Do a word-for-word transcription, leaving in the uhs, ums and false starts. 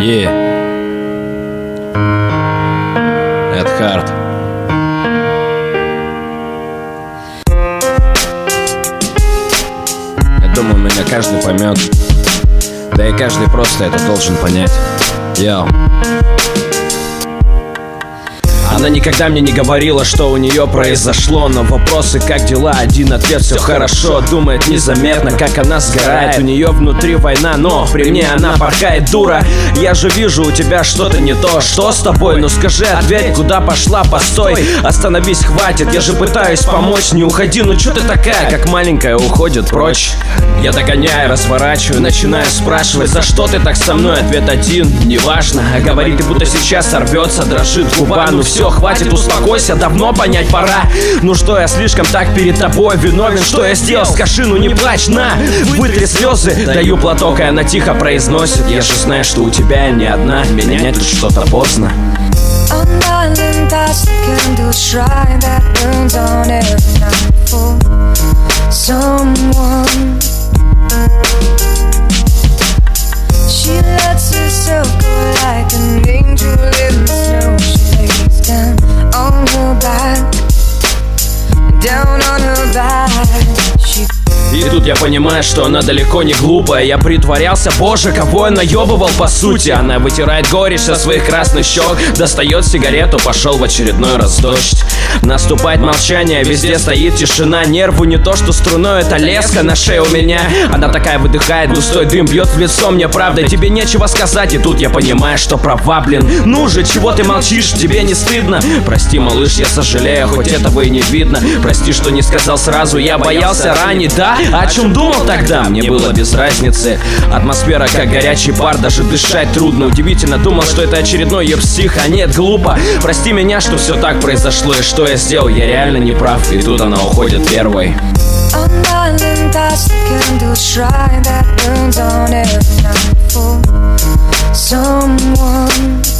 Е, Эд Харт. Я думаю, меня каждый поймет. Да и каждый просто это должен понять. Йоу. Она никогда мне не говорила, что у нее произошло. Но вопросы, как дела, один ответ: все хорошо. Думает незаметно, как она сгорает. У нее внутри война, но при мне она порхает. Дура, я же вижу, у тебя что-то не то. Что с тобой? Ну скажи, ответь, куда пошла? Постой, остановись, хватит. Я же пытаюсь помочь, не уходи. Ну что ты такая, как маленькая, уходит прочь. Я догоняю, разворачиваю, начинаю спрашивать: за что ты так со мной? Ответ один: неважно. А говорит, и будто сейчас сорвется, дрожит губа. Ну все, хватит, успокойся, давно понять пора. Ну что, я слишком так перед тобой виновен? Что я сделал? Скажи, ну не плачь, на, вытри слезы. Даю платок, и она тихо произносит: я же знаю, что у тебя не одна. Менять тут что-то поздно. She lets herself go like an angel in the snow. She lays down on her back, down on her back. She... И тут я понимаю, что она далеко не глупая. Я притворялся, боже, кого я наебывал по сути. Она вытирает горечь со своих красных щек, достает сигарету, пошел в очередной раз дождь. Наступает молчание, везде стоит тишина. Нерву не то, что струной, это леска на шее у меня. Она такая выдыхает, густой дым бьет в лицо мне, правда, тебе нечего сказать. И тут я понимаю, что права, блин. Ну же, чего ты молчишь, тебе не стыдно? Прости, малыш, я сожалею, хоть этого и не видно. Прости, что не сказал сразу, я боялся ранить, да? О чем думал тогда? Мне было без разницы. Атмосфера как горячий пар, даже дышать трудно. Удивительно, думал, что это очередной еб-псих, а нет, глупо. Прости меня, что все так произошло, и что я сделал, я реально не прав. И тут она уходит первой. Someone